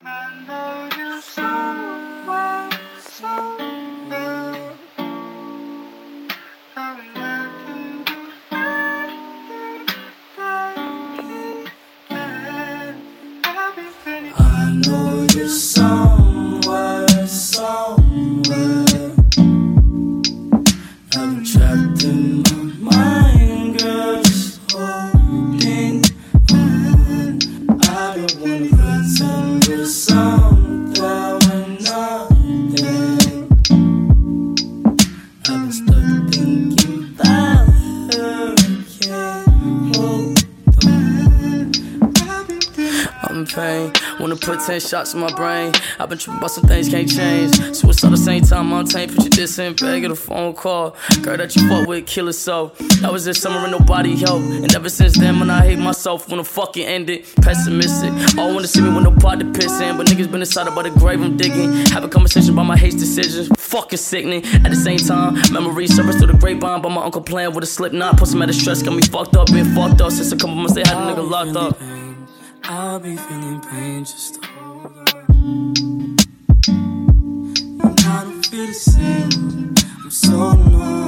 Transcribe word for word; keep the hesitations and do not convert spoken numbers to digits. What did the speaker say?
I know you so well, so well. I would love to do anything. I know you somewhere, somewhere. I've been trapped in my mind, girl, just holding on. I don't wanna pretend we're something we're nothing. I've been stuck thinking about her, can't hold on. I'm in pain, wanna put ten shots in my brain. I've been tripping about some things can't change. Suicide the same time I'm tame. Put your diss in bag, get a phone call. Girl that you fuck with, kill herself. That was this summer and nobody helped. And ever since then, when I hate myself, when the fucking ended, pessimistic. All wanna see me with no pot to piss in. But niggas been inside about the grave I'm digging. Have a conversation about my hate decisions. Fucking sickening. At the same time, memories surface through the grapevine. About my uncle playing with a slip knot. Put some out of stress, got me fucked up, been fucked up. Since a couple months they had a nigga locked up. I'll be feeling pain, just hold on. And I don't feel the same, I'm so numb.